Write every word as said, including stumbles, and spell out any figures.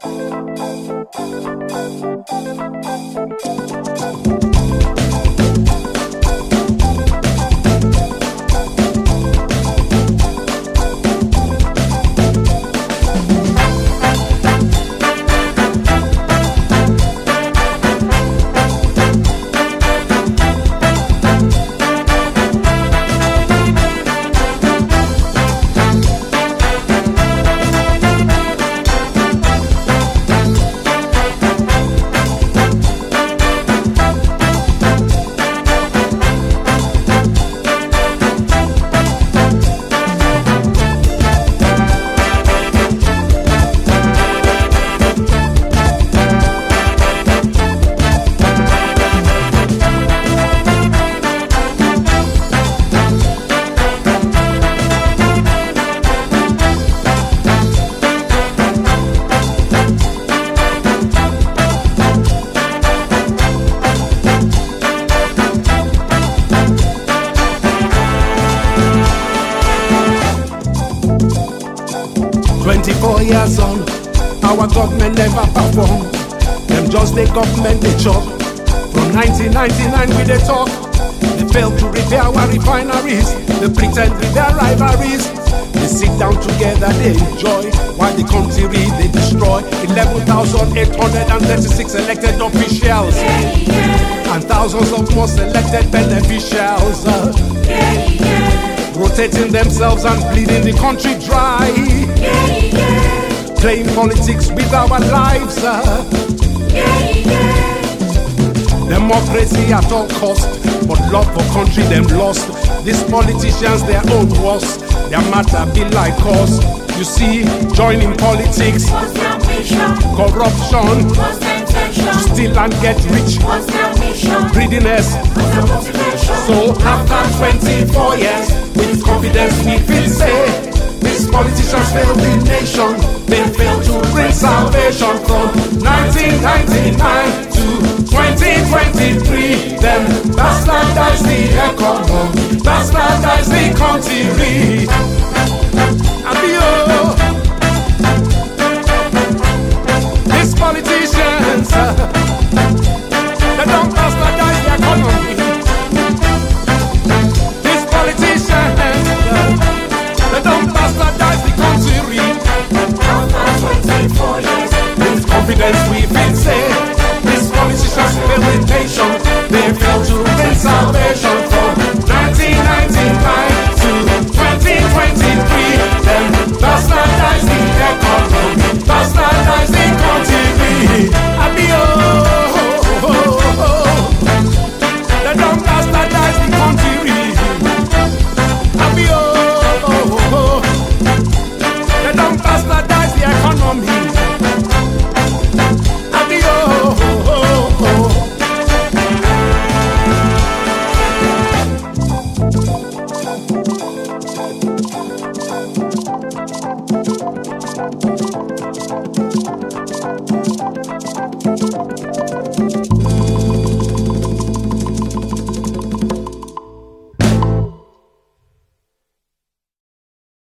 twenty-four years on, our government never perform. Them just the government they chop. From nineteen ninety-nine we they talk. They fail to repair our refineries. They pretend with their rivalries. They sit down together, they enjoy, while the country they destroy. eleven thousand eight hundred thirty-six elected officials, yeah, yeah. and thousands of more selected beneficiaries, uh, yeah, yeah. rotating themselves and bleeding the country dry, yeah, yeah. playing politics with our lives, uh, yeah, yeah. democracy at all cost, but love for country them lost. These politicians their own worst, their matter be like us. You see, joining politics, What's their mission? corruption, What's their intention? to steal and get rich, What's their mission? greediness. What's their motivation? So after twenty-four years, with confidence we feel say, these politicians fail the nation. They fail to bring salvation from nineteen ninety-nine to twenty twenty-three. Them bastardize the economy, bastardize the country. Abio, these politicians, uh, they don't bastardize the economy. These politicians, uh, they don't bastardize the country. After twenty-four years, With confidence we feel safe.